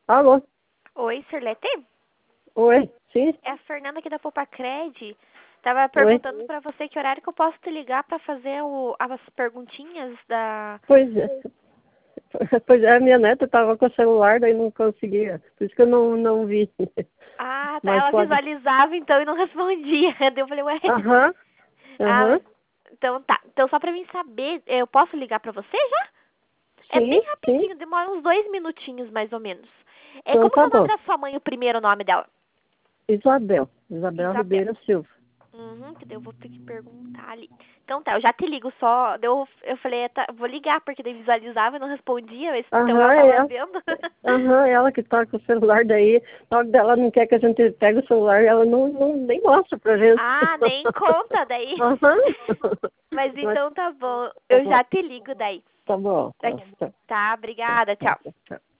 Alô? Oi, Sirlete? Oi? Sim? É a Fernanda aqui da Popacred. Tava Oi? perguntando pra você que horário que eu posso te ligar pra fazer as perguntinhas da... Pois é. Pois é, a minha neta estava com o celular, daí não conseguia. Por isso que eu não vi. Ah, tá. Mas Ela pode. visualizava então e não respondia. Daí eu falei, ué. Aham, Ah, aham. então tá. Então só pra mim saber, eu posso ligar pra você já? É bem Sim, sim. rapidinho, demora uns 2 minutinhos mais ou menos. Então Como que é tá o nome bom. da sua mãe, o primeiro nome dela? Isabel. Isabel Isabel. Ribeiro Silva. Que daí eu vou ter que perguntar ali. Então tá, eu já te ligo só. Eu falei, tá, vou ligar, porque daí visualizava e não respondia, então ela Aham, tava vendo. ela que tá com o celular daí, só que ela não quer que a gente pegue o celular, ela nem mostra pra gente. Ah, nem conta daí. Aham. Mas Mas então tá bom, tá eu bom, já te ligo daí. tá bom. Tá, obrigada, tchau. Tá.